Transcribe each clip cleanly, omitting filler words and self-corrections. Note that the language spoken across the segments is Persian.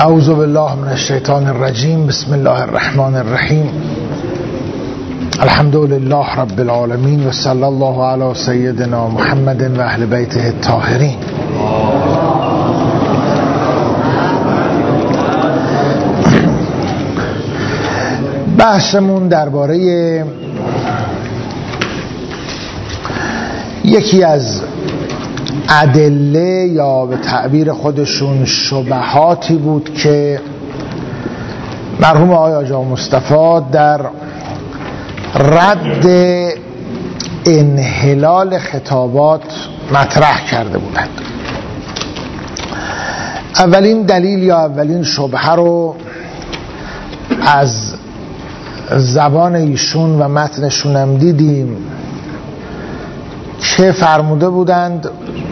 اعوذ بالله من الشیطان الرجیم. بسم الله الرحمن الرحیم. الحمد لله رب العالمین و صلی الله علی سیدنا محمد و اهل بیته الطاهرین. بحثمون درباره یکی از ادله یا به تعبیر خودشون شبهاتی بود که مرحوم آقای آجا مصطفی در رد انحلال خطابات مطرح کرده بودند. اولین دلیل یا اولین شبهه رو از زبان ایشون و متنشون هم دیدیم که فرموده بودند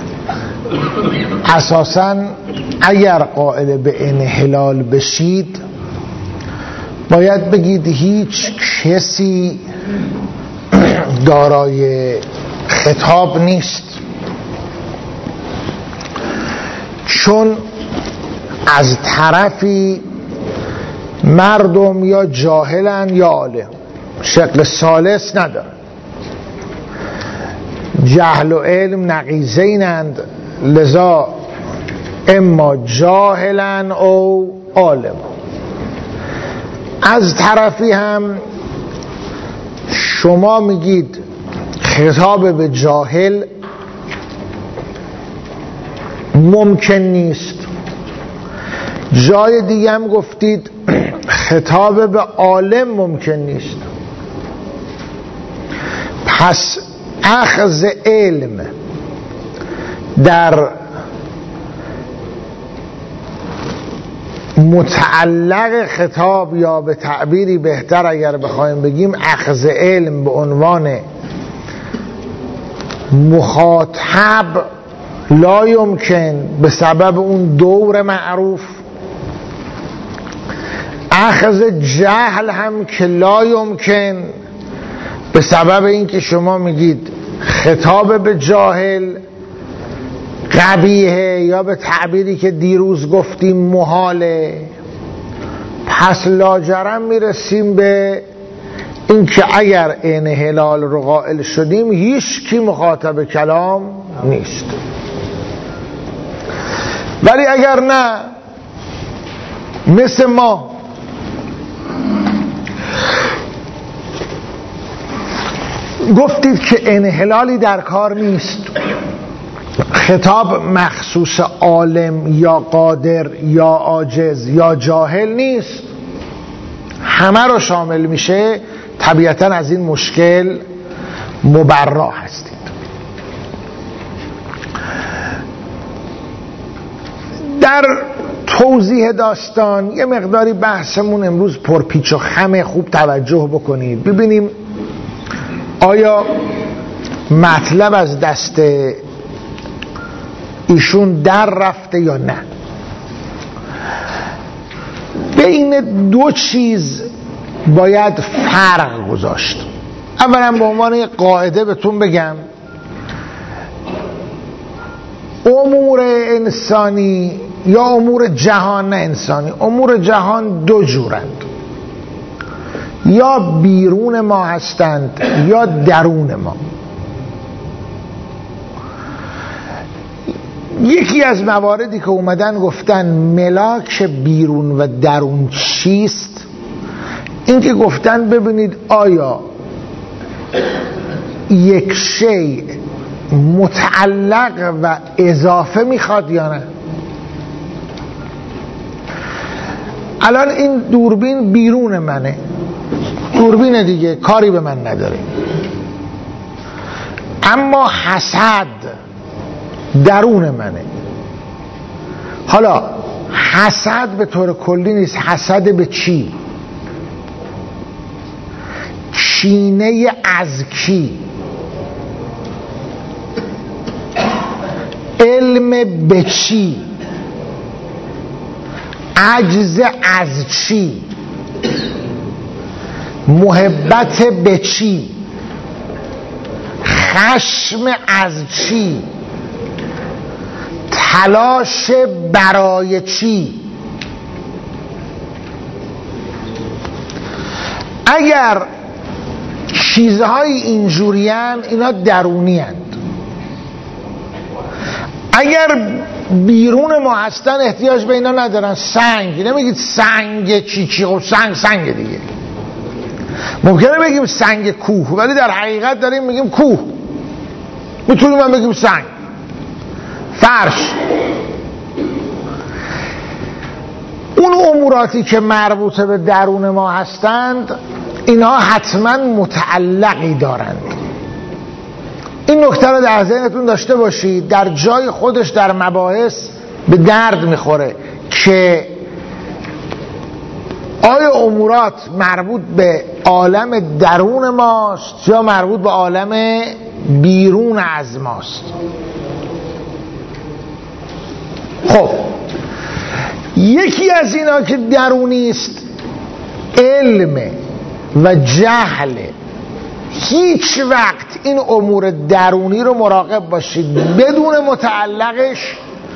اساساً اگر قائل به انحلال بشید باید بگید هیچ کسی دارای خطاب نیست، چون از طرفی مردم یا جاهلن یا عالم، شکل ثالث نداره. جهل و علم نقیضینند، لذا اما جاهلن او عالم. از طرفی هم شما میگید خطاب به جاهل ممکن نیست، جای دیگه هم گفتید خطاب به عالم ممکن نیست. پس اخذ علم در متعلق خطاب، یا به تعبیری بهتر اگر بخوایم بگیم اخذ علم به عنوان مخاطب، لا یمکن به سبب اون دور معروف. اخذ جهل هم که لا یمکن به سبب اینکه شما میگید خطاب به جاهل قبیحه، یا به تعبیری که دیروز گفتیم محاله. پس لاجرم میرسیم به اینکه اگر انحلال رو قائل شدیم هیچ کی مخاطب کلام نیست. ولی اگر نه، مثل ما گفتید که انحلالی در کار نیست، خطاب مخصوص عالم یا قادر یا عاجز یا جاهل نیست، همه رو شامل میشه، طبیعتا از این مشکل مبرا هستید. در توضیح داستان یه مقداری بحثمون امروز پرپیچ و خمه، خوب توجه بکنید ببینیم آیا مطلب از دست ایشون در رفته یا نه. بین دو چیز باید فرق گذاشت. اولا به عنوان قاعده بهتون بگم امور انسانی یا امور جهان، نه انسانی، امور جهان دو جورند، یا بیرون ما هستند یا درون ما. یکی از مواردی که اومدن گفتن ملاک بیرون و درون چیست، این که گفتن ببینید آیا یک شی متعلق و اضافه میخواد یا نه. الان این دوربین بیرون منه، دوربین دیگه کاری به من نداره، اما حسد درون منه. حالا حسد به طور کلی نیست، حسد به چی؟ کینه از کی؟ علم به چی؟ عجز از چی؟ محبت به چی؟ خشم از چی؟ تلاش برای چی؟ اگر چیزهای اینجورین اینا درونی هست. اگر بیرون ما هستن احتیاج به اینا ندارن. سنگ، نمیگید سنگ چی خب سنگ دیگه. ممکنه بگیم سنگ کوه ولی در حقیقت داریم میگیم کوه. میتونیم هم بگیم سنگ، فرش. اون اموراتی که مربوط به درون ما هستند اینها حتما متعلقی دارند. این نکته رو در ذهنتون داشته باشید. در جای خودش در مباحث به درد میخوره که آیا امورات مربوط به عالم درون ماست یا مربوط به عالم بیرون از ماست. خب یکی از اینا که درونی است علم و جهل. هیچ وقت این امور درونی رو مراقب باشید، بدون متعلقش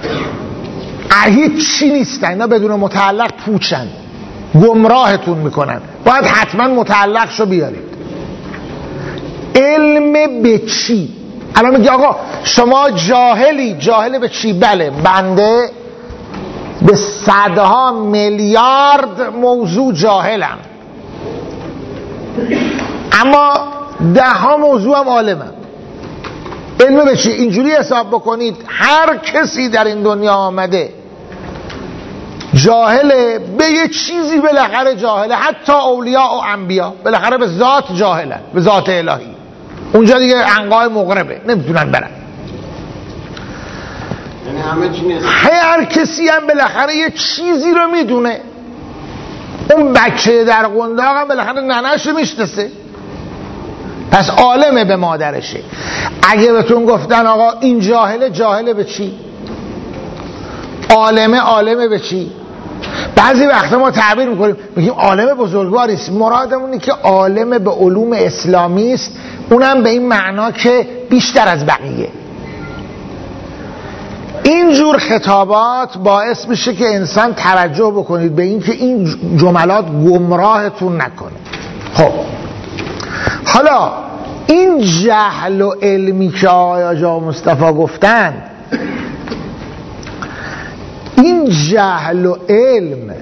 هیچ چی نیستن. اینا بدون متعلق پوچن، گمراهتون میکنن. باید حتما متعلقش رو بیارید. علم به چی؟ الان میگه آقا شما جاهلی. جاهل به چی؟ بله بنده به صدها میلیارد موضوع جاهلم، اما ده ها موضوع هم عالمم. علم به چی؟ اینجوری حساب بکنید هر کسی در این دنیا آمده جاهله، به یه چیزی بالاخره جاهله. حتی اولیاء و انبیا بالاخره به ذات جاهلن، به ذات الهی. اونجا دیگه عنقای مغربه، نمیتونن برن. یعنی همه چی نیست. هر کسی هم بالاخره یه چیزی رو میدونه. اون بچه در قنداق هم بالاخره ننه‌شو میشناسه، پس عالمه به مادرشه. اگه بهتون گفتن آقا این جاهله، جاهله به چی؟ عالمه به چی؟ بعضی وقتا ما تعبیر میکنیم میگیم عالم بزرگواری است. مرادمون اینه که عالم به علوم اسلامی است، اونم به این معنا که بیشتر از بقیه. اینجور خطابات باعث میشه که انسان توجه بکنید به این که این جملات گمراهتون نکنه. خب حالا این جهل و علمی که آقا مصطفی گفتن، این جهل و علم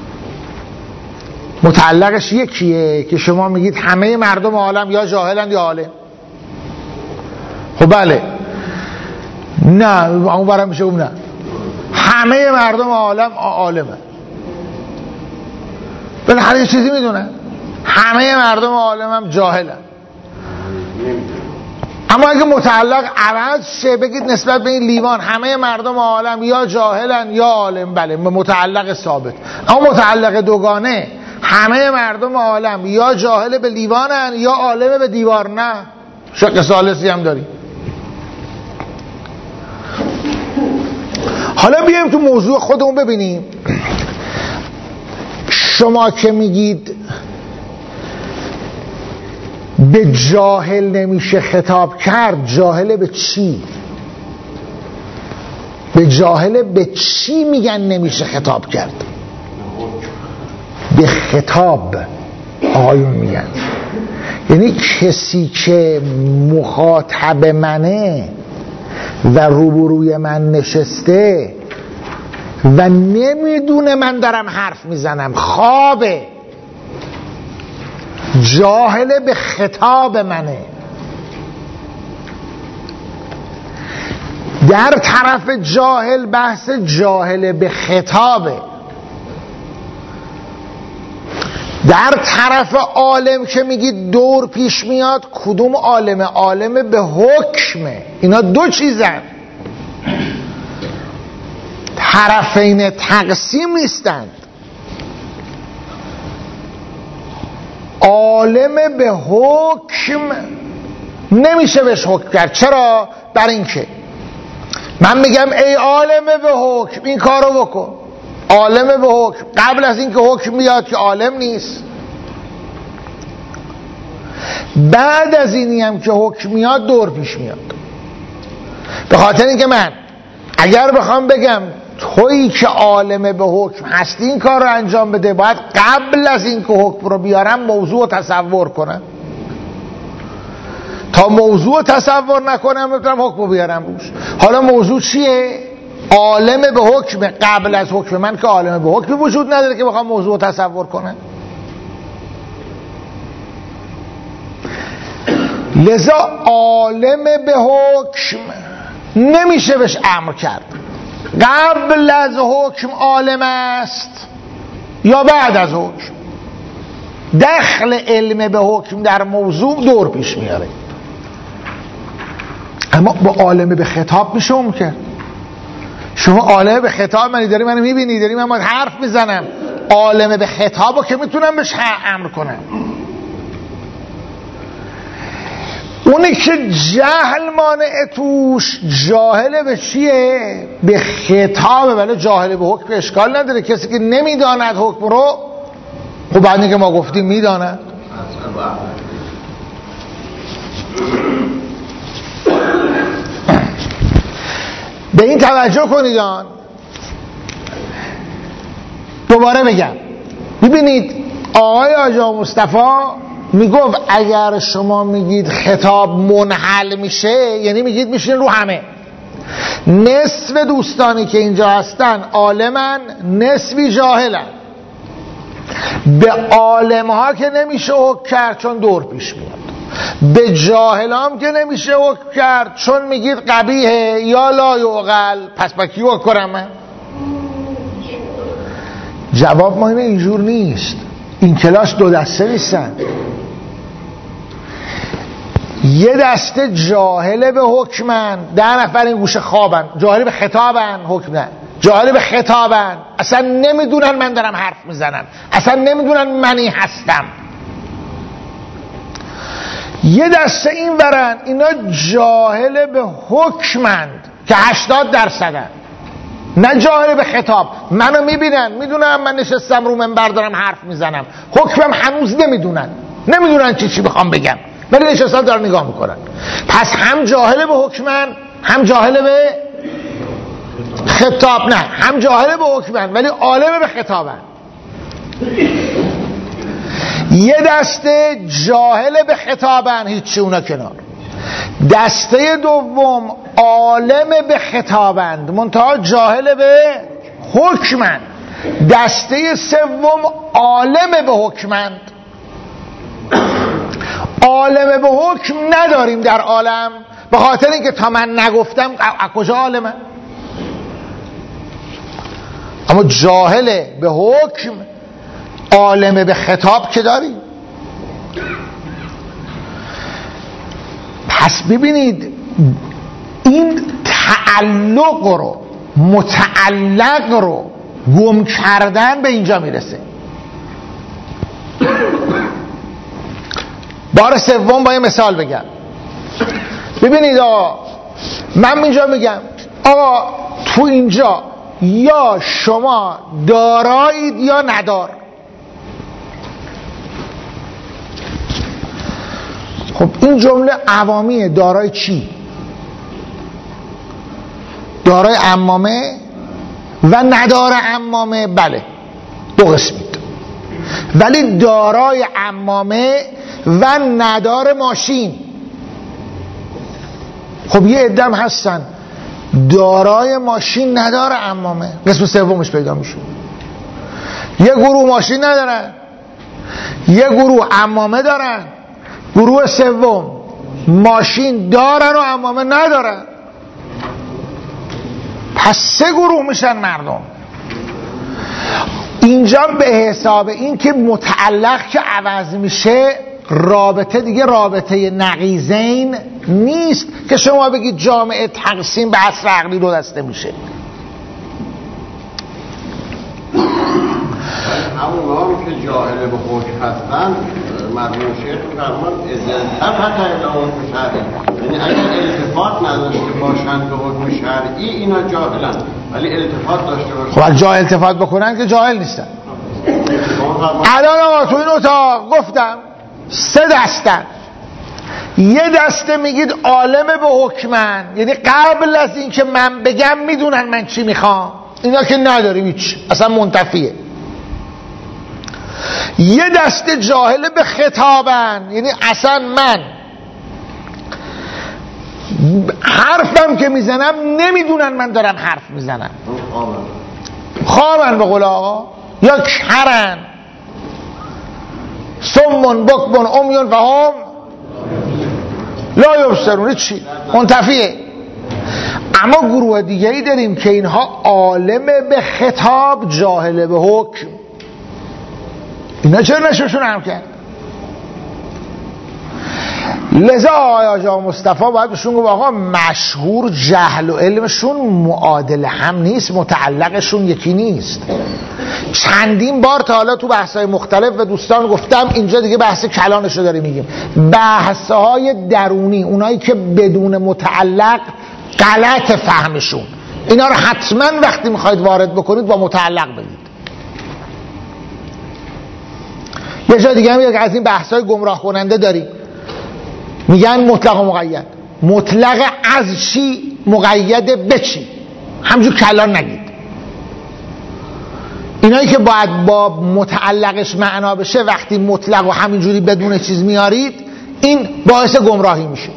متعلقش یکیه که شما میگید همه مردم عالم یا جاهلن یا عالم. خب بله، نه اون برام میشه نه، همه مردم عالم عالمه. بالاخره یه چیزی میدونن. همه مردم عالم هم جاهلن. اما اگه متعلق عوض شه بگید نسبت به این لیوان همه مردم عالم یا جاهلن یا عالم، بله متعلق ثابت. اما متعلق دوگانه همه مردم عالم یا جاهل به لیوانن یا عالم به دیوار، نه شق ثالثی هم داریم. حالا بیایم تو موضوع خودمون ببینیم. شما که میگید به جاهل نمیشه خطاب کرد، جاهل به چی؟ به جاهل به چی میگن نمیشه خطاب کرد؟ به خطاب آقایون میگن. یعنی کسی که مخاطب منه و روبروی من نشسته و نمیدونه من دارم حرف میزنم، خوابه، جاهل به خطاب منه. در طرف جاهل بحث جاهل به خطابه. در طرف عالم که میگید دور پیش میاد، کدوم عالمه؟ عالم به حکمه. اینا دو چیزن، طرفین تقسیم نیستند. عالم به حکم نمیشه بهش حکم کرد. چرا؟ بر این که من میگم ای عالم به حکم این کارو بکن، عالم به حکم قبل از این که حکم بیاد که عالم نیست، بعد از اینی هم که حکم میاد دور پیش میاد. به خاطر اینکه من اگر بخوام بگم تویی که عالم به حکم هستی این کار رو انجام بده. باید قبل از این که حکم رو بیارم موضوع رو تصور کنم. تا موضوع رو تصور نکنم بتونم حکم رو بیارم روش. حالا موضوع چیه؟ عالم به حکم. قبل از حکم من که عالم به حکم وجود نداره که بخوام موضوع رو تصور کنم. لذا عالم به حکم نمیشه بهش امر کرد. قبل از حکم عالم است یا بعد از حکم. دخل علم به حکم در موضوع دور پیش میاره. اما با عالم به خطاب میشه ممکن. شما عالم به خطاب منی داری منو میبینی، داری من باید حرف میزنم. عالم به خطابو که میتونم بهش امر کنم. اونی که جهل مانع توش، جاهل به چیه؟ به خطابه. ولی جاهل به حکم اشکال نداره. کسی که نمیداند حکم رو، خب بعد اینکه ما گفتیم میداند. به این توجه کنیدان. دوباره بگم، ببینید آقای آجا مصطفی میگفت اگر شما میگید خطاب منحل میشه، یعنی میگید میشین رو همه. نصف دوستانی که اینجا هستن عالمن، نصفی جاهلن. به عالمها که نمیشه حکم کرد چون دور پیش میاد. به جاهلام که نمیشه حکم کرد چون میگید قبیحه یا لا یعقل. پس با کی حکم کنم من؟ جواب ما اینجور نیست. این کلاس دو دسته نیستن. یه دسته جاهل به حکمن، 10 نفر این گوشه خوابن. جاهل به خطابن، حکم نه. جاهل به خطابن، اصلا نمیدونن من دارم حرف میزنم، اصلا نمیدونن منی هستم. یه دسته این برن، اینا جاهل به حکمند که 80%. نه جاهل به خطاب. منو میبینن، میدونم من نشستم رو منبر دارم حرف میزنم، حکمم هنوز نمیدونن چی بخوام بگم، ولی نشستم دارم نگاه میکنن. پس هم جاهل به حکمن، هم جاهل به خطاب. نه، هم جاهل به حکمن ولی عالم به خطابن. یه دسته جاهل به خطابن، هیچی اونا کنار. دسته دوم عالم به خطابند منتها جاهل به حکمند. دسته سوم عالم به حکمند. عالم به حکم نداریم در عالم، به خاطر اینکه تا من نگفتم از کجا عالمه. اما جاهل به حکم، عالم به خطاب که داریم. پس ببینید این تعلق رو، متعلق رو گم کردن به اینجا میرسه. بار سوم با یه مثال بگم. ببینید آقا، من اینجا میگم آقا تو اینجا یا شما دارایید یا ندار. خب این جمله عوامیه. دارای چی؟ دارای عمامه و ندار عمامه. بله، دو قسمید. ولی دارای عمامه و ندار ماشین. خب یه عدم هستن دارای ماشین ندار عمامه، قسم سومش پیدا میشه. یه گروه ماشین ندارن، یه گروه عمامه دارن، گروه سوم ماشین دارن و عمامه ندارن. پس 3 گروه میشن مردم. اینجا به حساب این که متعلق که عوض میشه، رابطه دیگه رابطه نقیضین نیست که شما بگید جامعه تقسیم به عصر عقلی 2 دسته میشه. همون هم که جاهل به حکم هستن، مردم شیخ فرمان ازلتر حتی اعلام شرعی، یعنی اگر التفات نداشته باشند به حکم شرعی اینا جاهلن، ولی التفات داشته باشند. خب جا التفات بکنن که جاهل نیستن. الان آقا تو این اتاق گفتم 3 دستن. یه دسته میگید عالم به حکمن، یعنی قبل از این که من بگم میدونن من چی میخوام. اینا که نداریم هیچ، اصلا منتفیه. یه دسته جاهل به خطابن، یعنی اصلا من حرفم که میزنم نمیدونن من دارم حرف میزنم، خوابن به قول آقا، یا کرن، سمون بکمون امیون و هم لا یبصرون، چی منتفیه. اما گروه دیگه ای داریم که اینها عالم به خطاب جاهل به حکم. اینا چرا نشوشون هم کرد؟ لذا آقا مصطفی باید بهشون گفت آقا مشهور جهل و علمشون معادل هم نیست، متعلقشون یکی نیست. چندین بار تا حالا تو بحث‌های مختلف و دوستان گفتم، اینجا دیگه بحث کلانشو داریم میگیم، بحث‌های درونی، اونایی که بدون متعلق غلط فهمشون، اینا رو حتما وقتی میخواید وارد بکنید با متعلق بگید. یه جا دیگه هم یک از این بحث‌های گمراه کننده داریم، میگن مطلق و مقید. مطلق از چی؟ مقید به چی؟ همجور کلان نگید. اینایی که باید با متعلقش معنا بشه وقتی مطلق و همینجوری بدون چیز میارید، این باعث گمراهی میشه.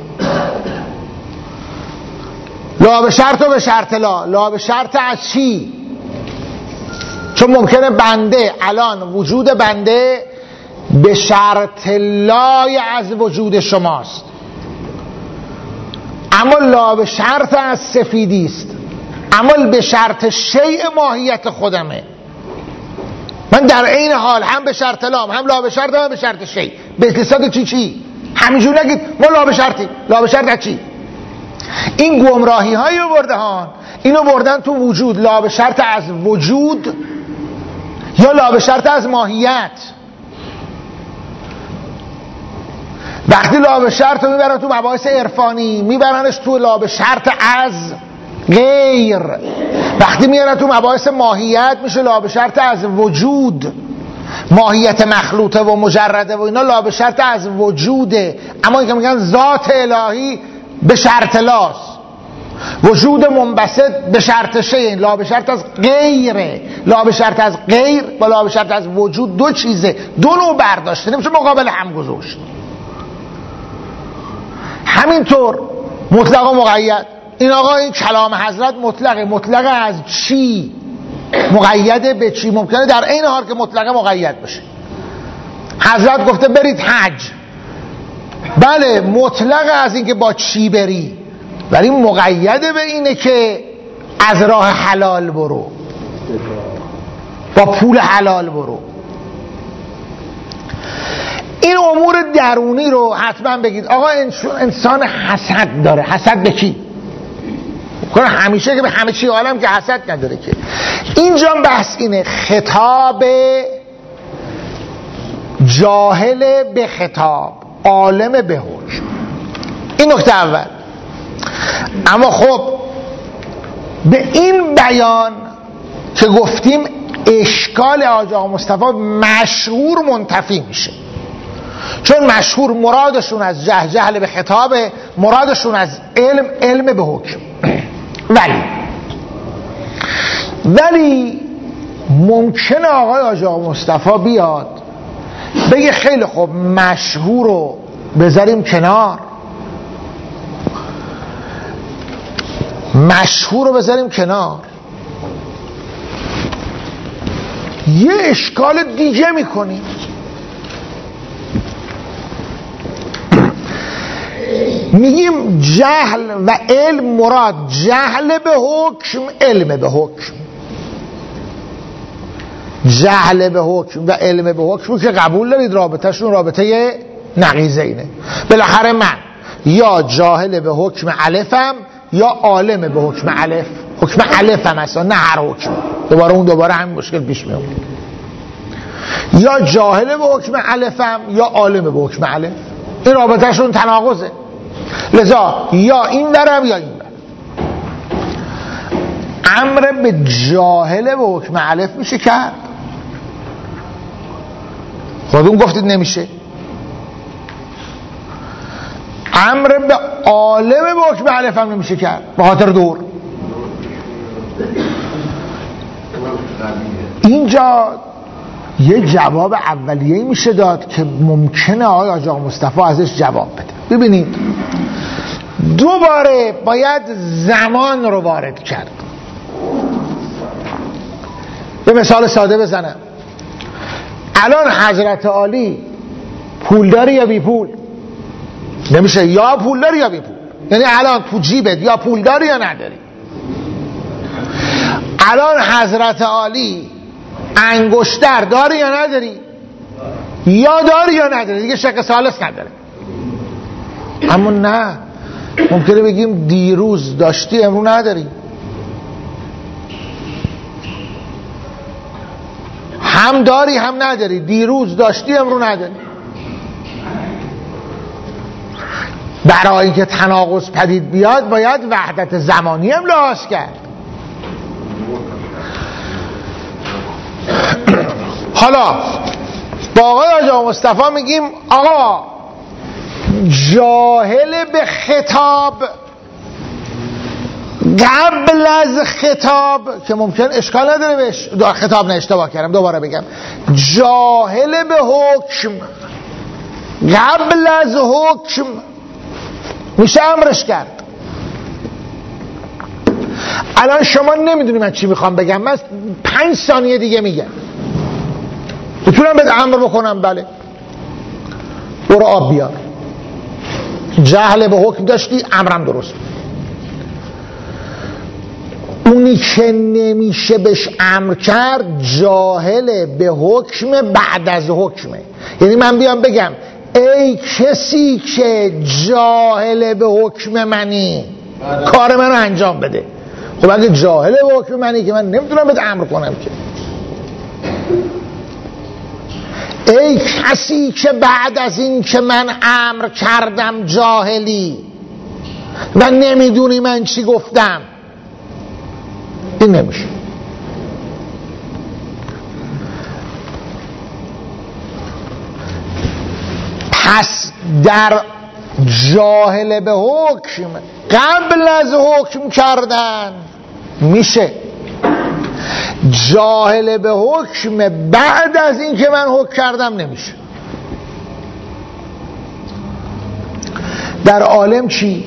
لا به شرط و به شرط لا به شرط از چی؟ چون ممکنه بنده الان وجود بنده به شرط لای از وجود شماست، اما لا به شرط از سفیدی است، اما به شرط شیء ماهیت خودمه. من در عین حال هم به شرط لام، هم لا به شرط، هم به شرط شیء. به اتصال چی؟ همینجور نگید ما لا به شرطی. لا به شرط چی؟ این گمراهی های برده ها، اینو بردن تو وجود، لا به شرط از وجود یا لا به شرط از ماهیت. وقتی لا به شرط رو میبرن تو مباحث عرفانی، میبرنش تو لا به شرط از غیر. وقتی میارن تو مباحث ماهیت میشه لا به شرط از وجود، ماهیت مخلوطه و مجرده و اینا لا به شرط از وجوده. اما این که میگن ذات الهی به شرط لاست، وجود منبسط به شرط شیء، لا به شرط از غیره. لا به شرط از غیر با لا به شرط از وجود دو چیزه، دو نوع برداشته، نمیشه مقابل هم گذاشت. همینطور مطلق و مقید. این آقا این کلام حضرت مطلقه. مطلق از چی؟ مقید به چی؟ ممکنه در عین حال که مطلق مقید بشه. حضرت گفته برید حج، بله مطلق از این که با چی بری، ولی مقید به اینه که از راه حلال برو، با پول حلال برو. این امور درونی رو حتما بگید. آقا انسان حسد داره. حسد به کی؟ کنه همیشه که به همه چی عالم که حسد نداره که. اینجا بحث اینه، خطاب جاهل به خطاب، عالم به حکم. این نکته اول. اما خب به این بیان که گفتیم اشکال آقا مصطفی مشهور منتفی میشه، چون مشهور مرادشون از جهل به خطاب، مرادشون از علم به حکم. ولی ممکنه آقا مصطفی بیاد بگه خیلی خوب مشهور رو بذاریم کنار، مشهور رو بذاریم کنار، یه اشکال دیگه میکنیم. میگیم جهل و علم مراد جهل به حکم، علم به حکم. جهل به حکم و علم به حکم که قبول دارید رابطهشون رابطه نقیضه اینه. بالاخره من یا جاهل به حکم الفم یا عالم به حکم الف. حکم الفم اصلا نه هر حکم، دوباره همین مشکل پیش میاد. یا جاهل به حکم الفم یا عالم به حکم الف. این رابطهشون تناقضه. لذا یا این درم یا این در. امر به جاهل به حکم الف میشه کرد؟ خودتون گفتید نمیشه. امر به عالم به حکم الف هم نمیشه کرد به خاطر دور. اینجا یه جواب اولیه‌ای میشه داد که ممکنه آقای حاج آقا مصطفی ازش جواب بده. ببینید دوباره باید زمان رو وارد کرد. به مثال ساده بزنم، الان حضرت عالی پولداری یا بی پول؟ نمیشه یا پولداری یا بی پول، یعنی الان تو جیبت یا پولداری یا نداری. الان حضرت عالی انگشتر داری یا نداری؟ یا داری یا نداری، دیگه شک ثالث نداره. اما نه، ممکنه بگیم دیروز داشتی امروز نداری، هم داری هم نداری، دیروز داشتی امروز نداری. برای اینکه تناقض پدید بیاد باید وحدت زمانی هم لحاظ کرد. حالا با آقای حاج آقا مصطفی میگیم آقا جاهل به خطاب قبل از خطاب، که ممکن اشکال نداره بهش خطاب، نه اشتباه کردم دوباره بگم، جاهل به حکم قبل از حکم میشه امرش کرد. الان شما نمیدونی من چی میخوام بگم، من 5 ثانیه دیگه میگم، میتونم بهت امر بکنم بله برو آب بیار. جهل به حکم داشتی، امرم درست. اونی که نمیشه بهش امر کرد جاهل به حکم بعد از حکمه. یعنی من بیام بگم ای کسی که جاهل به حکم منی کار منو انجام بده. خب اگه جاهل به حکم منی که من نمیتونم بهت امر کنم که. ای کسی که بعد از این که من امر کردم جاهلی و نمیدونی من چی گفتم، این نمیشه. پس در جاهل به حکم قبل از حکم کردن میشه، جاهل به حکم بعد از این که من حکم کردم نمیشه. در عالم چی؟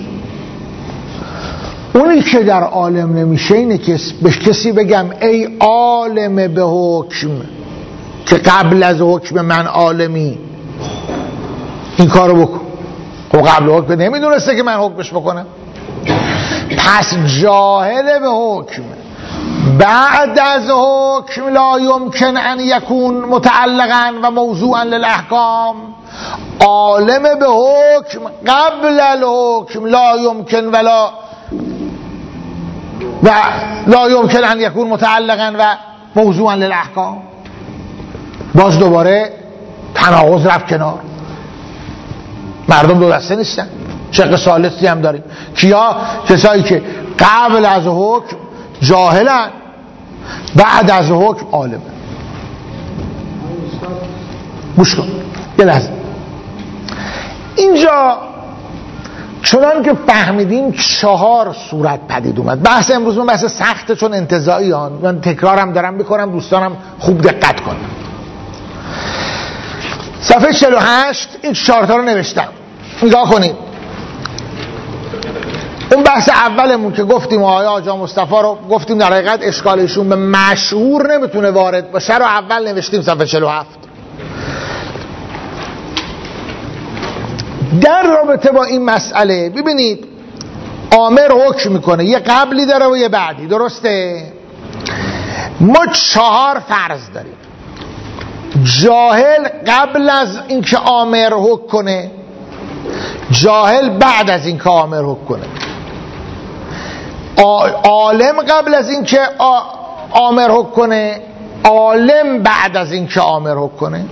اونی که در عالم نمیشه اینه که به کسی بگم ای عالم به حکم که قبل از حکم من عالمی این کارو بکن. خب قبل حکم نمیدونسته که من حکمش بکنم. پس جاهل به حکم بعد از حکم لا یمکن ان یکون متعلقا و موضوعا للاحکام. عالم به حکم قبل الحکم لا یمکن و لا یمکن ان یکون متعلقا و موضوعا للاحکام. باز دوباره تناقض رفت کنار. مردم دو دسته نیستن، شق ثالثی هم داریم. کیا؟ کسایی که قبل از حکم جاهلن، بعد از حکم عالمن. گوش کن یه لحظه. اینجا چنان که فهمیدیم 4 صورت پدید اومد. بحث امروز من بحث سخته چون انتزاعی هان، من تکرارم دارم میکنم، دوستانم خوب دقت کنم. صفحه 48 این 4 تا رو نوشتم، نگاه کنید. اون بحث اولمون که گفتیم آقای حاج آقا مصطفی رو گفتیم در حقیقت اشکالشون به مشهور نمیتونه وارد باشه رو اول نوشتیم صفحه 47. در رابطه با این مسئله ببینید آمر حکم میکنه، یه قبلی داره و یه بعدی، درسته؟ ما 4 فرض داریم. جاهل قبل از اینکه آمر حکم کنه، جاهل بعد از اینکه آمر حکم کنه، عالم قبل از اینکه آمر حکم کنه، عالم بعد از اینکه آمر حکم کنه.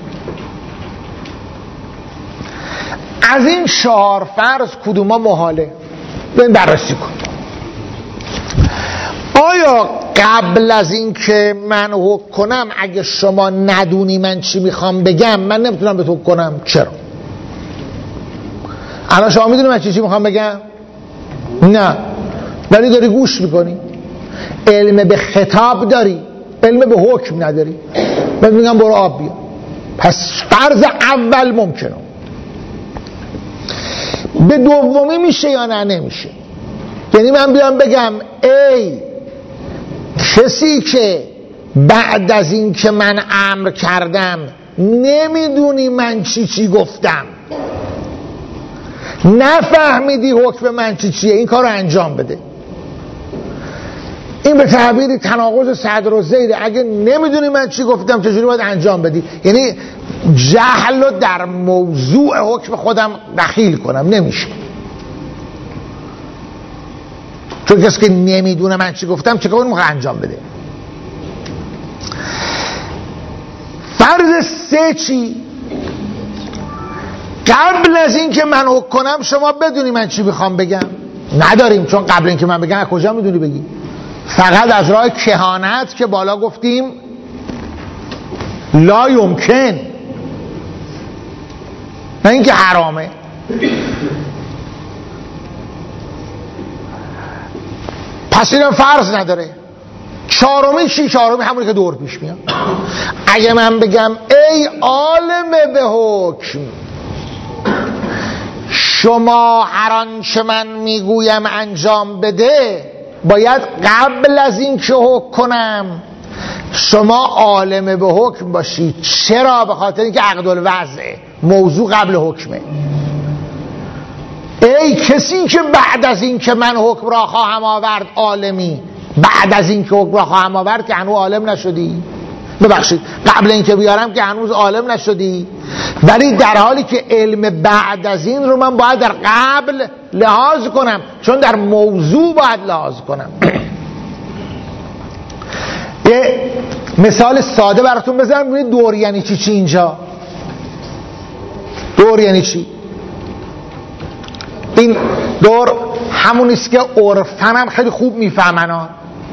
از این 4 فرض کدوما محاله؟ بریم بررسی کن. آیا قبل از این که من حکم کنم اگه شما ندونی من چی میخوام بگم من نمیتونم به تو حکم کنم؟ چرا؟ الان شما میدونی من چی میخوام بگم؟ نه، ولی داری گوش میکنی، علم به خطاب داری، علم به حکم نداری، بعد میگم برو آب بیا. پس فرض اول ممکنه. به دومی میشه یا نه؟ نمیشه. یعنی من بیام بگم ای کسی که بعد از این که من امر کردم نمیدونی من چی گفتم، نفهمیدی حکم من چیه، این کار رو انجام بده. این به تعبیری تناقض صدر و زیره. اگه نمیدونی من چی گفتم چجوری باید انجام بدی؟ یعنی جهل رو در موضوع حکم خودم دخیل کنم، نمیشه. چون کسی که نمیدونه من چی گفتم چه کاری میخواد انجام بده؟ فرض سه چی؟ قبل از این که من حکم کنم شما بدونی من چی میخوام بگم؟ نداریم، چون قبل این که من بگم از کجا میدونی بگی؟ فقط از راه کهانت که بالا گفتیم لا یمکن، نه اینکه حرامه. پس اینم فرض نداره. چهارمی چی؟ چهارمی همونی که دور پیش میاد. اگه من بگم ای عالم به حکم، شما هر آنچه من میگویم انجام بده، باید قبل از این که حکم کنم شما عالم به حکم باشید. چرا؟ به خاطر اینکه عقد الوضعه، موضوع قبل حکمه. ای کسی که بعد از این که من حکم را خواهم آورد عالمی، بعد از این که حکم را خواهم آورد که هنوز عالم نشدی، ببخشید قبل این که بیارم که هنوز عالم نشدی، ولی در حالی که علم بعد از این رو من باید در قبل لحاظ کنم، چون در موضوع باید لحاظ کنم. یه مثال ساده براتون بزنم ببینید دور یعنی چی اینجا. دور یعنی چی؟ این دور همونیست که عرفن هم خیلی خوب میفهمن ها.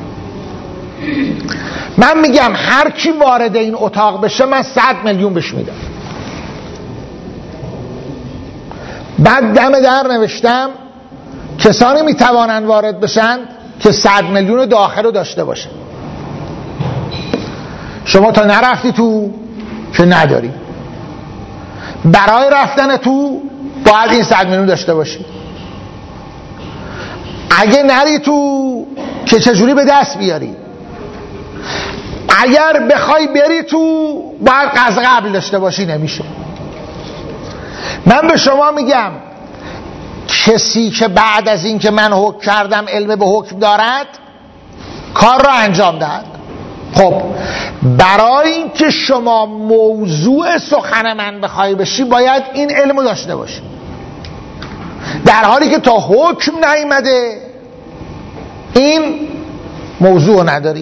من میگم هر کی وارد این اتاق بشه من 100 میلیون بهش میدم. بعد دم در نوشتم کسانی میتوانند وارد بشن که 100 میلیون داخل رو داشته باشه. شما تا نرفتی تو که نداری، برای رفتن تو باید این 100 میلیون داشته باشی. اگه نری تو که چجوری به دست بیاری؟ اگر بخوای بری تو باید قصد قبل داشته باشی، نمیشه. من به شما میگم کسی که بعد از این که من حکم کردم علم به حکم دارد کار را انجام دهد. خب برای این که شما موضوع سخن من بخوای بشی باید این علم رو داشته باشی، در حالی که تا حکم نیامده این موضوع نداری.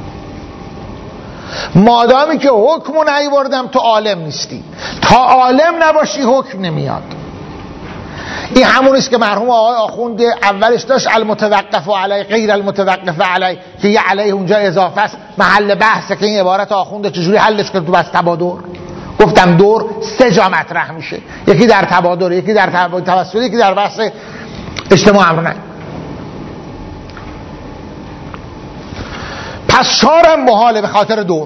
مادامی که حکم رو نیاوردم تو عالم نیستی، تا عالم نباشی حکم نمیاد. این همونیست که مرحوم آقای آخوند اولش داشت المتوقف علی غیر المتوقف علی، که یه علیه اونجا اضافه است، محل بحثه که این عبارت آخوند چجوری حلش کرد تو بس تبادر. گفتم دور 3 جا مطرح میشه، یکی در تبادر، یکی در توسل، یکی در بحث اجتماع امرنه. پس 4 هم محاله به خاطر دور.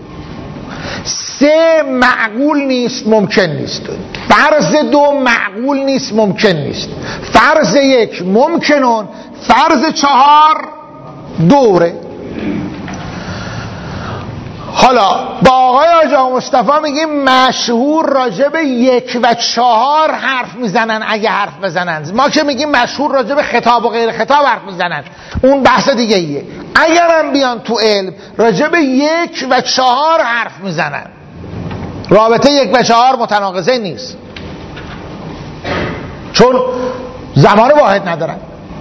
3 معقول نیست، ممکن نیست. فرض 2 معقول نیست، ممکن نیست. فرض 1 ممکنون. فرض 4 دوره. حالا با آقای آقا مصطفی میگیم مشهور راجع به 1 و 4 حرف میزنن اگه حرف بزنن. ما که میگیم مشهور راجع به خطاب و غیر خطاب حرف میزنن، اون بحث دیگه ایه. اگرم بیان تو علم راجع به 1 و 4 حرف میزنن، رابطه 1 و 4 متناقضه نیست، چون زمان واحد ندارن.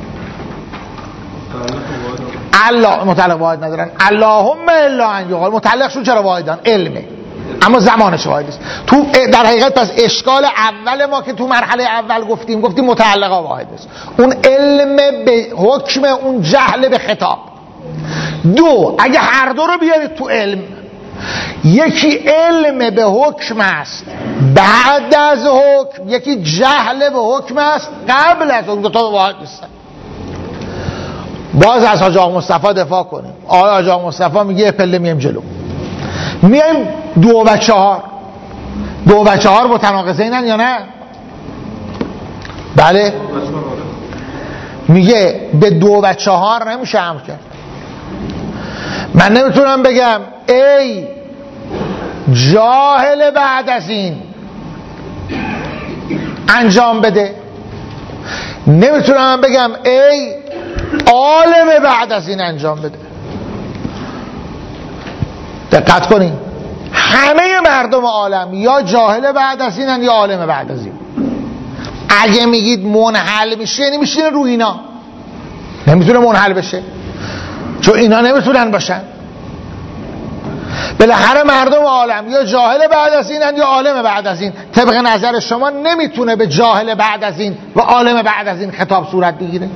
الله متعلق واحد ندارن. اللهم الا ان یقال، متعلقشون چرا واحدن؟ علمه، اما زمانش واحد است. تو در حقیقت پس اشکال اول ما که تو مرحله اول گفتیم متعلقا واحد است. اون علم به حکم، اون جهل به خطاب. 2 اگه هر دو رو بیارید تو علم، یکی علم به حکم است بعد از حکم، یکی جهل به حکم است قبل از اون. 2 تا واحد نیستن. باز از حاج آقا مصطفی دفاع کنیم. آقای حاج آقا مصطفی میگه پله میایم جلو، میایم 2 و 4. 2 و 4 متناقضینن یا نه؟ بله. میگه به 2 و 4 نمیشه امر کرد. من نمیتونم بگم ای جاهل بعد از این انجام بده، نمیتونم بگم ای عالم بعد از این انجام بده. دقت کنین، همه مردم عالم یا جاهل بعد از اینن یا عالم بعد از این. اگه میگید منحل میشه یعنی میشینه رو اینا، نمیتونه منحل بشه چون اینا نمیتونن باشن. بالاخره مردم عالم یا جاهل بعد از اینن یا عالم بعد از این. طبق نظر شما نمیتونه به جاهل بعد از این و عالم بعد از این خطاب صورت بگیره؟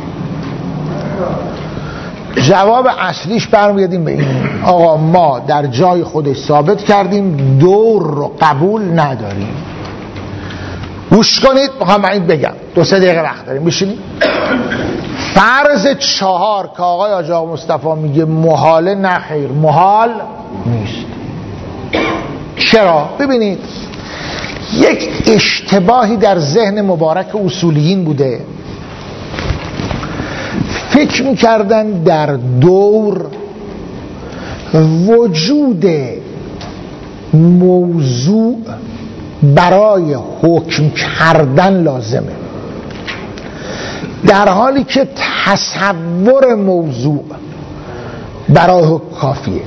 جواب اصلیش برمیگردیم به این: آقا ما در جای خودش ثابت کردیم دور رو قبول نداریم. گوش کنید، میخوام این بگم، 2-3 دقیقه وقت داریم، بشینید. فرض 4 که آقای حاج آقا مصطفی میگه محاله، نه خیر، محال نیست. چرا؟ ببینید، یک اشتباهی در ذهن مبارک اصولیین بوده. فکر میکردن در دور وجود موضوع برای حکم کردن لازمه، در حالی که تصور موضوع برای حکم کافیه.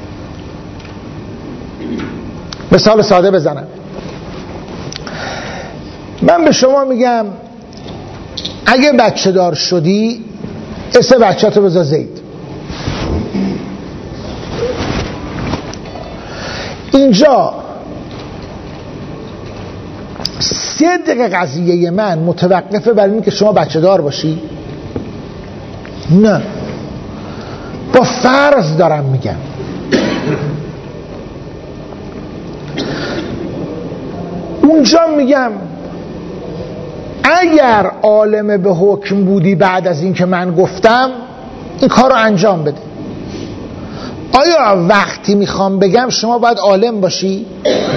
مثال ساده بزنم، من به شما میگم اگه بچه دار شدی اسم بچه‌تو بذار زید. اینجا 3 دقیقه قضیه من متوقفه بر این که شما بچه دار باشی؟ نه، با فرض دارم میگم. اونجا میگم اگر عالم به حکم بودی بعد از این که من گفتم این کار رو انجام بده. آیا وقتی میخوام بگم شما باید عالم باشی؟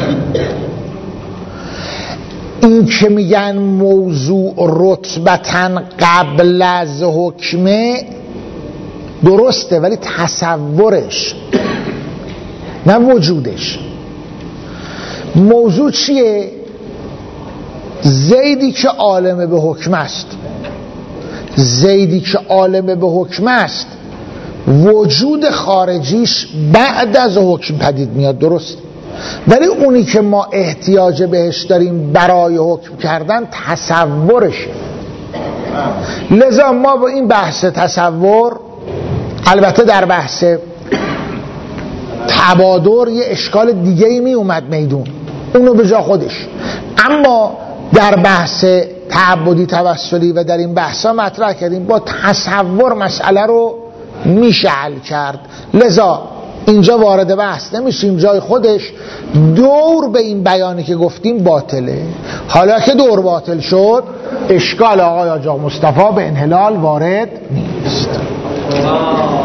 این که میگن موضوع رتبتاً قبل از حکمه درسته، ولی تصورش نه وجودش. موضوع چیه؟ زیدی که عالم به حکم است. زیدی که عالم به حکم است وجود خارجیش بعد از حکم پدید میاد، درست، ولی اونی که ما احتیاج بهش داریم برای حکم کردن تصورشه. لذا ما با این بحث تصور، البته در بحث تبادر یه اشکال دیگه ای می اومد میدون، اونو به جا خودش، اما در بحث تعبدی توسلی و در این بحثا مطرح کردیم با تصور مسئله رو میشه حل کرد. لذا اینجا وارد بحث نمیشیم، جای خودش. دور به این بیانی که گفتیم باطله. حالا که دور باطل شد اشکال آقای حاج آقا مصطفی به انحلال وارد نیست.